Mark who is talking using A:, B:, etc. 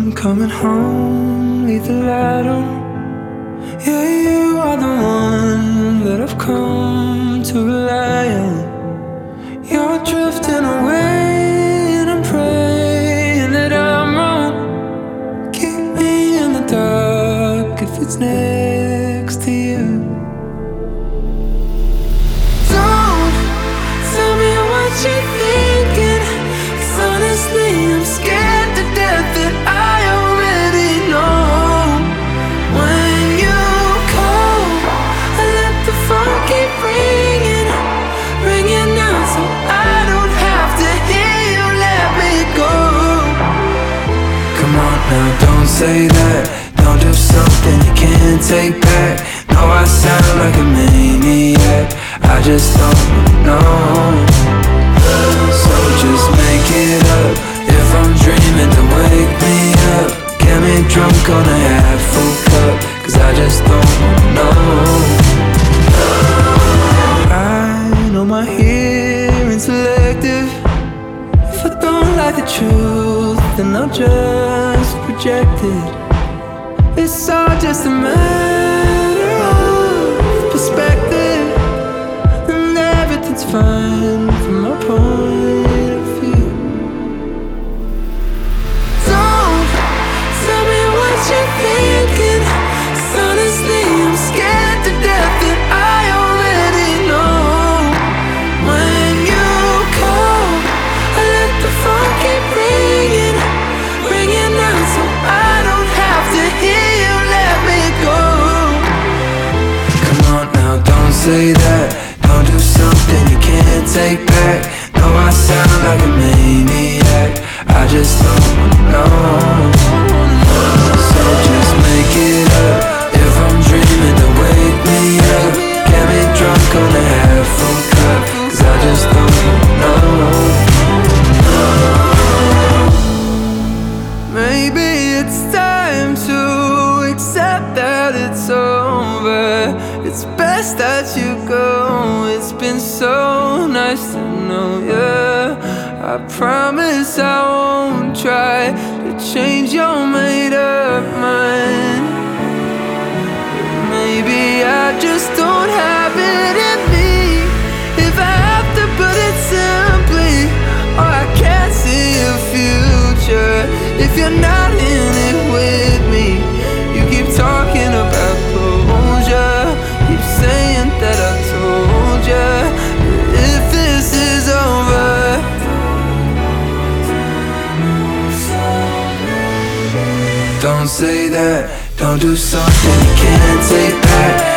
A: coming home, leave the light on. Yeah, you are the one that I've come to rely on. You're drifting away and I'm praying that I'm wrong. Keep me in the dark if it's next to you. Don't tell me what you're thinking, 'cause honestly I'm scared to death that I already know. When you call, I let the phone keep ringing, ringing out so I don't have to hear you let me go. Come on now, don't say that. Don't do something you can't take back. No, I sound like a maniac, I just don't know. So just make it up. If I'm dreaming, to wake me up. Get me drunk on a half-full cup, 'cause I just don't know. I know my hearing's selective. If I don't like the truth, then I'll just reject it. It's all just a matter of perspective, and everything's fine from my point of view. Don't tell me what you're thinking, 'cause honestly I'm scared to death that I already know. When you call, I let the phone keep ringing, ringing out so I don't have to hear you let me go. Come on now, don't say that. Don't do something you can't take back. No, I sound like a maniac, I just don't know. So just make it up. If I'm dreaming, to wake me up. Get me drunk on a half-full cup, 'cause I just don't know. Maybe it's time to accept that it's over. It's best that you go. It's been so nice to know you. I promise I won't try to change your made-up mind. Maybe I just don't have it in me, if I have to put it simply. Or I can't see a future if you're not in it with me. You keep talking about closure, keep saying that I told ya. If this is over, don't say that. Don't do something you can't take back.